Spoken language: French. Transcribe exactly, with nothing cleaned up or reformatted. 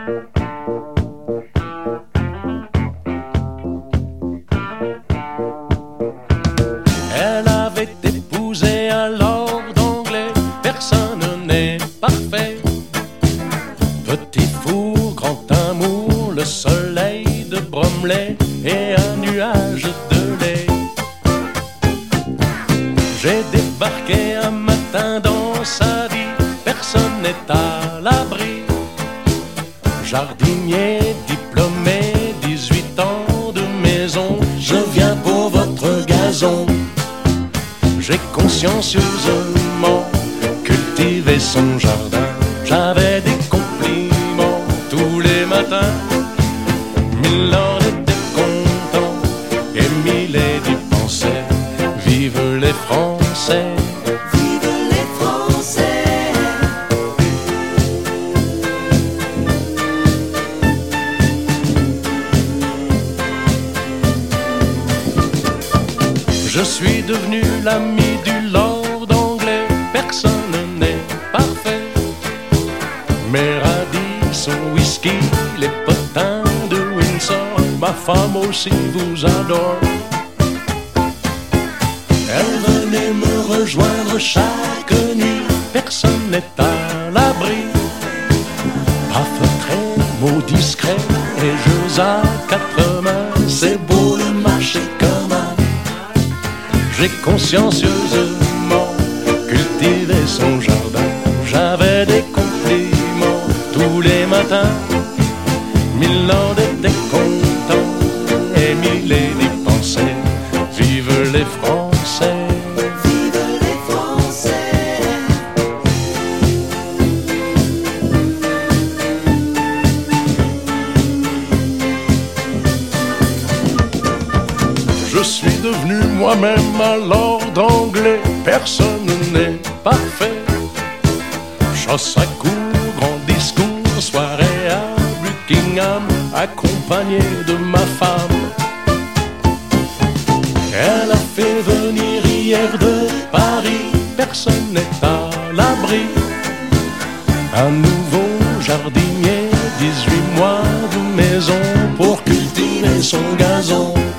Elle avait épousé un lord anglais, personne n'est parfait. Petit four, grand amour, le soleil de Bromley et un nuage de lait. J'ai débarqué un matin dans sa vie, personne n'est à l'abri. Jardinier, diplômé, dix-huit ans de maison, je viens pour votre gazon. J'ai consciencieusement cultivé son jardin. J'avais des compliments tous les matins. Milord était content et Milady pensait: vive les Français. Vive les Français. Je suis devenu l'ami du lord anglais, personne n'est parfait. Mes radis, son whisky, les potins de Windsor, ma femme aussi vous adore. Elle venait me rejoindre chaque nuit, personne n'est à l'abri. Pas feutré, mot discret, et jeux à quatre mains, c'est beau le marché commun. J'ai consciencieusement cultivé son jardin. J'avais des compliments tous les matins. Milord était content et Milady pensait: vive les Français. Vive les Français. Je suis devenu moi-même un lord anglais, personne n'est parfait. Chasse à court, grand discours, soirée à Buckingham, accompagné de ma femme. Elle a fait venir hier de Paris, personne n'est à l'abri. Un nouveau jardinier, dix-huit mois de maison pour cultiver son gazon.